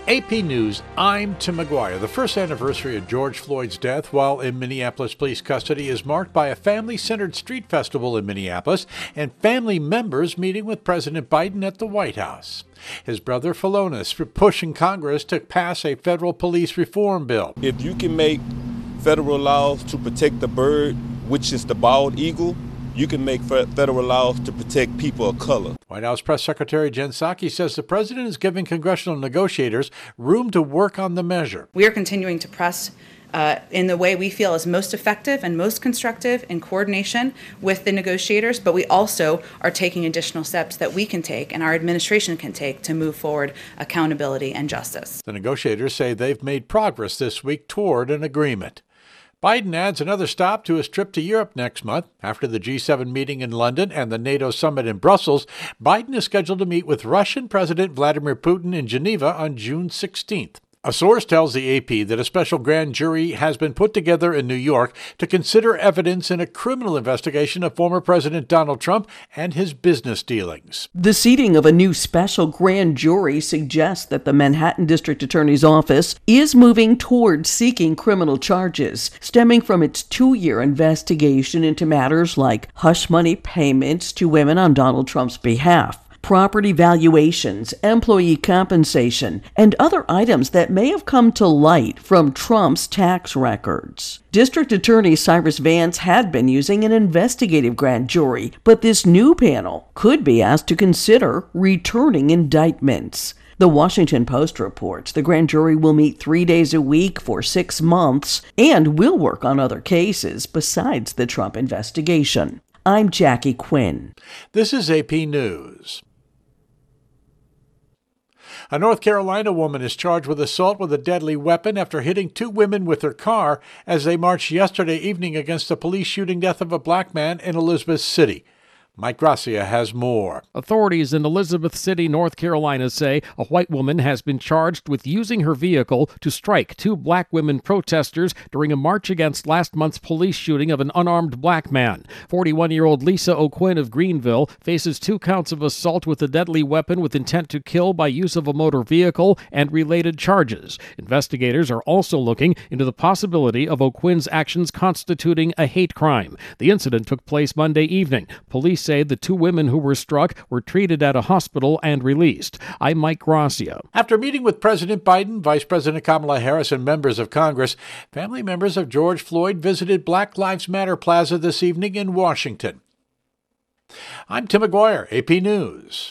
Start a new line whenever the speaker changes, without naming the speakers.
AP News, I'm Tim McGuire. The first anniversary of George Floyd's death while in Minneapolis police custody is marked by a family-centered street festival in Minneapolis and family members meeting with President Biden at the White House. His brother Philonise, pushing Congress to pass a federal police reform bill.
If you can make federal laws to protect the bird, which is the bald eagle, you can make federal laws to protect people of color.
White House Press Secretary Jen Psaki says the president is giving congressional negotiators room to work on the measure.
We are continuing to press in the way we feel is most effective and most constructive in coordination with the negotiators, but we also are taking additional steps that we can take and our administration can take to move forward accountability and justice.
The negotiators say they've made progress this week toward an agreement. Biden adds another stop to his trip to Europe next month. After the G7 meeting in London and the NATO summit in Brussels, Biden is scheduled to meet with Russian President Vladimir Putin in Geneva on June 16th. A source tells the AP that a special grand jury has been put together in New York to consider evidence in a criminal investigation of former President Donald Trump and his business dealings.
The seating of a new special grand jury suggests that the Manhattan District Attorney's Office is moving towards seeking criminal charges stemming from its 2-year investigation into matters like hush money payments to women on Donald Trump's behalf, property valuations, employee compensation, and other items that may have come to light from Trump's tax records. District Attorney Cyrus Vance had been using an investigative grand jury, but this new panel could be asked to consider returning indictments. The Washington Post reports the grand jury will meet 3 days a week for 6 months and will work on other cases besides the Trump investigation. I'm Jackie Quinn.
This is AP News. A North Carolina woman is charged with assault with a deadly weapon after hitting 2 women with her car as they marched yesterday evening against the police shooting death of a black man in Elizabeth City. Mike Gracia has more.
Authorities in Elizabeth City, North Carolina say a white woman has been charged with using her vehicle to strike 2 black women protesters during a march against last month's police shooting of an unarmed black man. 41-year-old Lisa O'Quinn of Greenville faces 2 counts of assault with a deadly weapon with intent to kill by use of a motor vehicle and related charges. Investigators are also looking into the possibility of O'Quinn's actions constituting a hate crime. The incident took place Monday evening. Police say the 2 women who were struck were treated at a hospital and released. I'm Mike Gracia.
After meeting with President Biden, Vice President Kamala Harris, and members of Congress, family members of George Floyd visited Black Lives Matter Plaza this evening in Washington. I'm Tim McGuire, AP News.